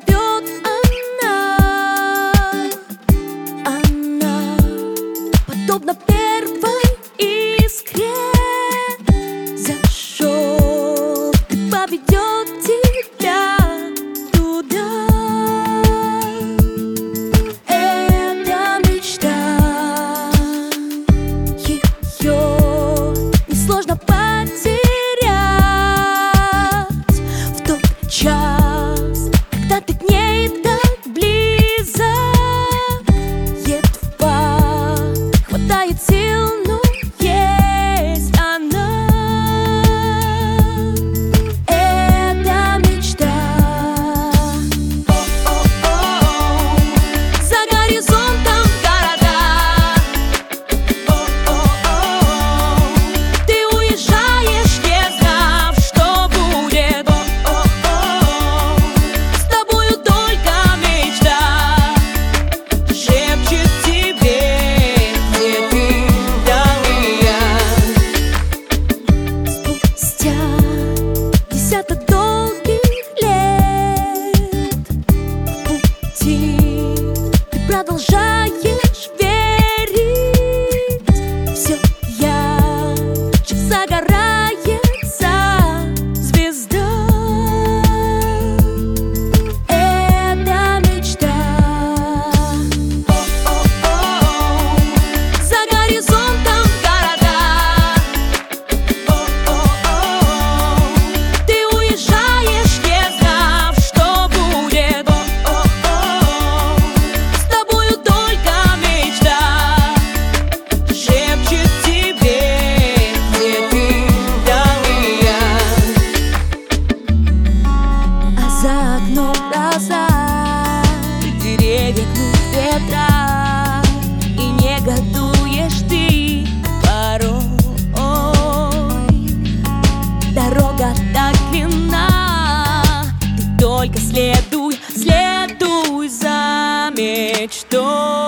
зовет она, подобно первой искре. Зашел и поведет тебя туда. Это мечта, ее несложно потерять в тот час, когда ты к ней так близок. Едва хватает сил, но есть она. Это мечта. За горизонтом города. Ты уезжаешь, не знав, что будет. С тобою только мечта шепчет тебе, где ты вдали. Спустя десяток долгих лет в пути ты продолжаешь верить. Все ярче загорается звезда. Это мечта. За горизонтом города. Ты уезжаешь, не знав, что будет. С тобою только мечта шепчет тебе, где ты вдали. А за окном гроза, деревья гнут ветра, и негодуешь ты порой. Дорога так длинна, ты только следуй, следуй за мечтой.